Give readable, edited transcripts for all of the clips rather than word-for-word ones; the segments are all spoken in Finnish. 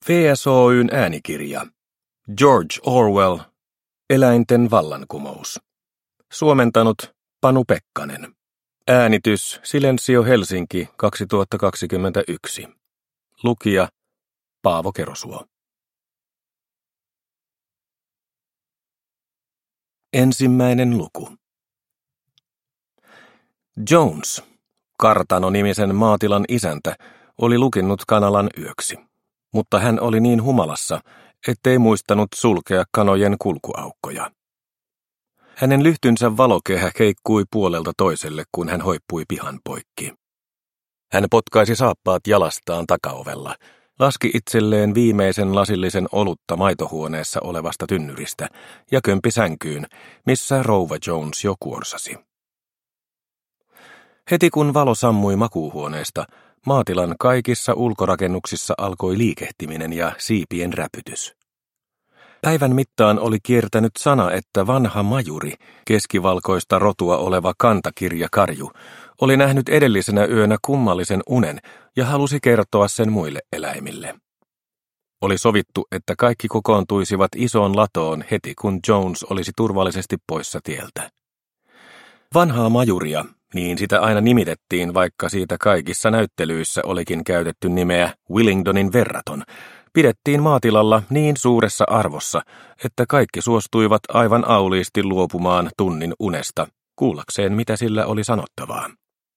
VSOY:n äänikirja. George Orwell. Eläinten vallankumous. Suomentanut Panu Pekkanen. Äänitys Silensio Helsinki 2021. Lukija Paavo Kerosuo. Ensimmäinen luku. Jones, Kartano-nimisen maatilan isäntä, oli lukinnut kanalan yöksi, mutta hän oli niin humalassa, ettei muistanut sulkea kanojen kulkuaukkoja. Hänen lyhtynsä valokehä keikkui puolelta toiselle, kun hän hoippui pihan poikki. Hän potkaisi saappaat jalastaan takaovella, laski itselleen viimeisen lasillisen olutta maitohuoneessa olevasta tynnyristä ja kömpi sänkyyn, missä rouva Jones jo kuorsasi. Heti kun valo sammui makuuhuoneesta, maatilan kaikissa ulkorakennuksissa alkoi liikehtiminen ja siipien räpytys. Päivän mittaan oli kiertänyt sana, että vanha majuri, keskivalkoista rotua oleva kantakirjakarju, oli nähnyt edellisenä yönä kummallisen unen ja halusi kertoa sen muille eläimille. Oli sovittu, että kaikki kokoontuisivat isoon latoon heti, kun Jones olisi turvallisesti poissa tieltä. Vanhaa majuria, niin sitä aina nimitettiin, vaikka siitä kaikissa näyttelyissä olikin käytetty nimeä Willingdonin verraton, pidettiin maatilalla niin suuressa arvossa, että kaikki suostuivat aivan auliisti luopumaan tunnin unesta, kuullakseen mitä sillä oli sanottavaa.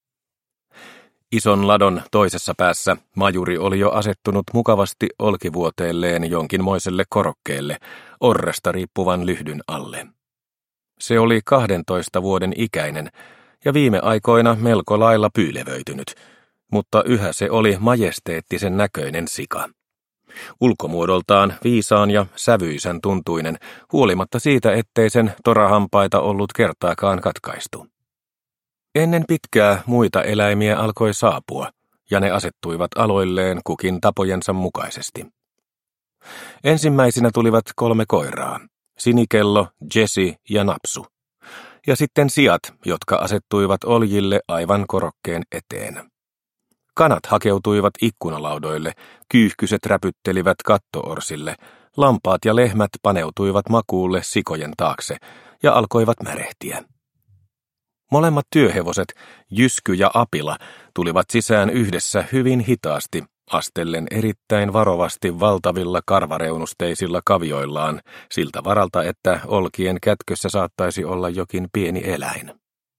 Ison ladon toisessa päässä majuri oli jo asettunut mukavasti olkivuoteelleen jonkinmoiselle korokkeelle, orresta riippuvan lyhdyn alle. Se oli 12 vuoden ikäinen ja viime aikoina melko lailla pyylevöitynyt, mutta yhä se oli majesteettisen näköinen sika. Ulkomuodoltaan viisaan ja sävyisän tuntuinen, huolimatta siitä, ettei sen torahampaita ollut kertaakaan katkaistu. Ennen pitkää muita eläimiä alkoi saapua, ja ne asettuivat aloilleen kukin tapojensa mukaisesti. Ensimmäisinä tulivat 3 koiraa, Sinikello, Jessie ja Napsu, ja sitten siat, jotka asettuivat oljille aivan korokkeen eteen. Kanat hakeutuivat ikkunalaudoille, kyyhkyset räpyttelivät kattoorsille, lampaat ja lehmät paneutuivat makuulle sikojen taakse ja alkoivat märehtiä. Molemmat työhevoset, Jysky ja Apila, tulivat sisään yhdessä hyvin hitaasti, astellen erittäin varovasti valtavilla karvareunusteisilla kavioillaan, siltä varalta, että olkien kätkössä saattaisi olla jokin pieni eläin.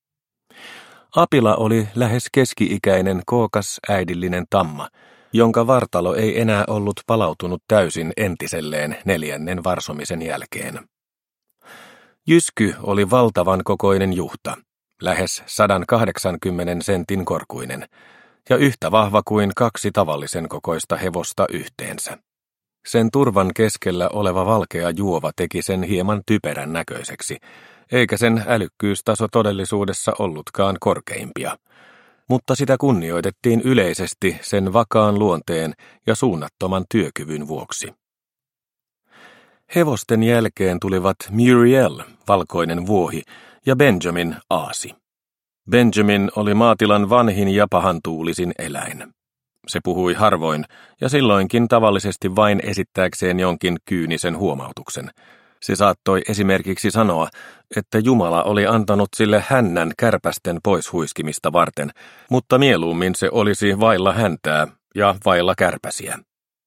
Apila oli lähes keski-ikäinen kookas äidillinen tamma, jonka vartalo ei enää ollut palautunut täysin entiselleen 4. varsomisen jälkeen. Jysky oli valtavan kokoinen juhta, lähes 180 sentin korkuinen, ja yhtä vahva kuin 2 tavallisen kokoista hevosta yhteensä. Sen turvan keskellä oleva valkea juova teki sen hieman typerän näköiseksi, eikä sen älykkyystaso todellisuudessa ollutkaan korkeimpia, mutta sitä kunnioitettiin yleisesti sen vakaan luonteen ja suunnattoman työkyvyn vuoksi. Hevosten jälkeen tulivat Muriel, valkoinen vuohi, ja Benjamin, aasi. Benjamin oli maatilan vanhin ja pahantuulisin eläin. Se puhui harvoin ja silloinkin tavallisesti vain esittääkseen jonkin kyynisen huomautuksen. Se saattoi esimerkiksi sanoa, että Jumala oli antanut sille hännän kärpästen poishuiskimista varten, mutta mieluummin se olisi vailla häntää ja vailla kärpäsiä.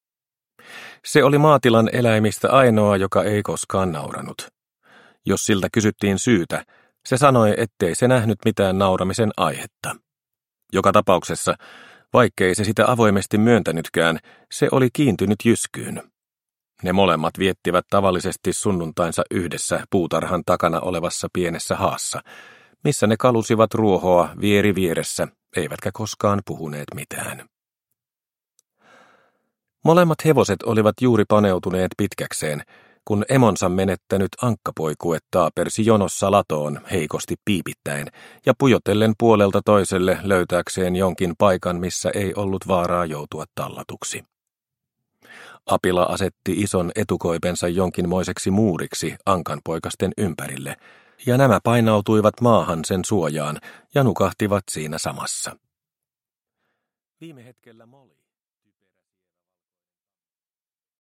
Se oli maatilan eläimistä ainoa, joka ei koskaan nauranut. Jos siltä kysyttiin syytä, se sanoi, ettei se nähnyt mitään nauramisen aihetta. Joka tapauksessa, vaikkei se sitä avoimesti myöntänytkään, se oli kiintynyt Jyskyyn. Ne molemmat viettivät tavallisesti sunnuntainsa yhdessä puutarhan takana olevassa pienessä haassa, missä ne kalusivat ruohoa vieri vieressä, eivätkä koskaan puhuneet mitään. Molemmat hevoset olivat juuri paneutuneet pitkäkseen, kun emonsa menettänyt ankkapoikue taapersi jonossa latoon heikosti piipittäen ja pujotellen puolelta toiselle löytääkseen jonkin paikan, missä ei ollut vaaraa joutua tallatuksi. Apila asetti ison etukoipensa jonkinmoiseksi muuriksi ankanpoikasten ympärille, ja nämä painautuivat maahan sen suojaan ja nukahtivat siinä samassa. Viime hetkellä Molly